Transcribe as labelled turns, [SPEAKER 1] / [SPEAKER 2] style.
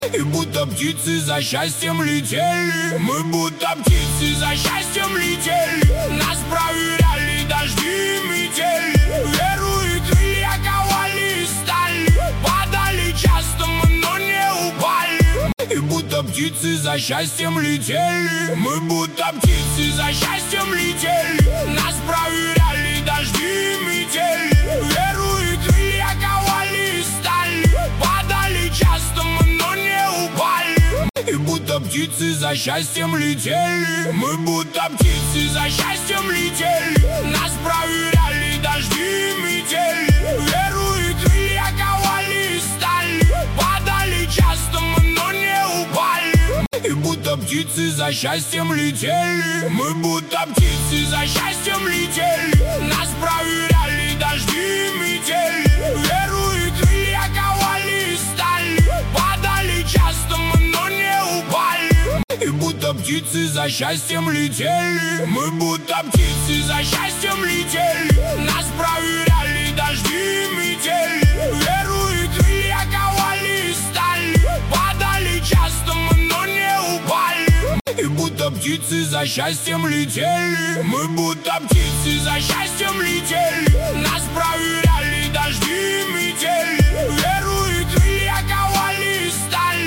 [SPEAKER 1] И будто птицы за счастьем летели. Мы будто птицы за счастьем летели. Нас проверяли дожди и метели. Веру и крылья ковали из стали. Падали часто мы, но не упали. И будто птицы за счастьем летели. Мы будто птицы за счастьем летели. Нас проверяли дожди и метели. Веру и крылья ковали из стали. Падали часто мы, но не упали. И будто птицы за счастьем летели. Мы будто птицы за счастьем летели. Нас проверяли дожди и метели. Веру и крылья ковали из стали. Падали часто мы, но не упали. И будто птицы за счастьем летели. Мы будто птицы за счастьем летели. Нас проверяли дожди и метели. Веру и крылья ковали из стали. Падали часто мы, но не упали. И будто птицы за счастьем летели. Мы будто птицы за счастьем летели. Нас проверяли дожди и метели. Веру и крылья ковали из стали. Падали часто мы, но не упали. И будто птицы за счастьем летели. Мы будто птицы за счастьем летели. Нас проверяли дожди и метели.